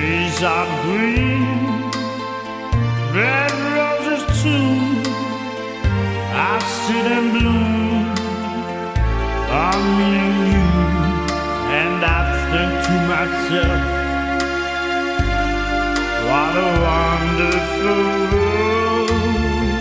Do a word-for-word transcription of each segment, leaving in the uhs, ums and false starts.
trees are green, red roses too. I see them bloom for me and you, and I think to myself, what a wonderful world.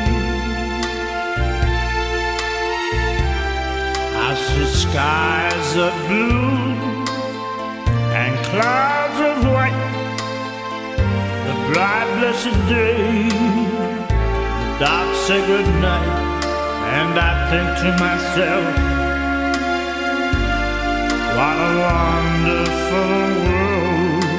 I see skies of blue and clouds of white, the bright blessed day, the dark sacred night, and I think to myself, what a wonderful world.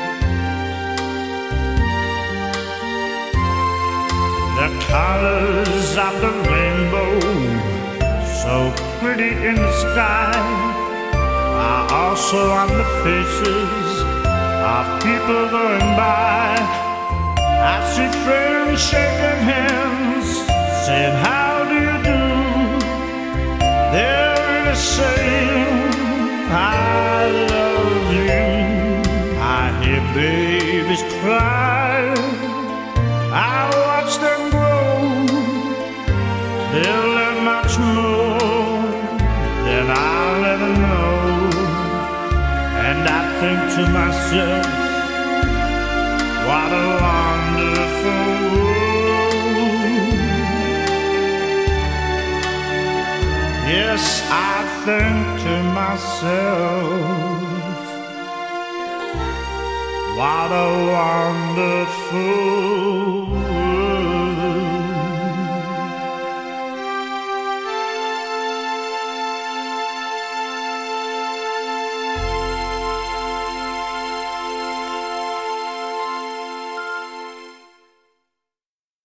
The colors of the rainbow, so pretty in the sky, are also on the faces of people going by. I see friends shaking hands, saying, how do you do? They're really saying, I love you. I hear babies cry, I watch them grow. They'll learn much more than I'll ever know. And I think to myself, what a wonderful world. Yes, I think to myself, what a wonderful world.